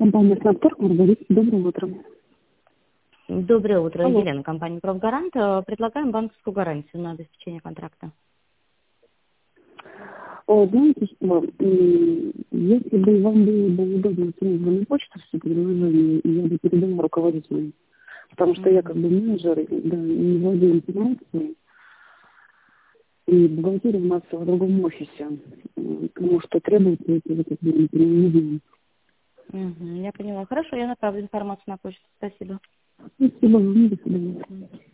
Компания «Снабторг», Маргарита, доброе утро. Доброе утро, Алло. Елена, компания «Профгарант». Предлагаем банковскую гарантию на обеспечение контракта. Знаете что, если бы вам было бы удобно кинуть на почту все предложения, я бы передала руководителю, потому что я как бы менеджер, да, не владею информацией, и бухгалтерия у нас в другом офисе, потому что требуется, это вот, как бы, не видно. Я поняла. Хорошо, я направлю информацию на почту. Спасибо. Спасибо вам, до свидания.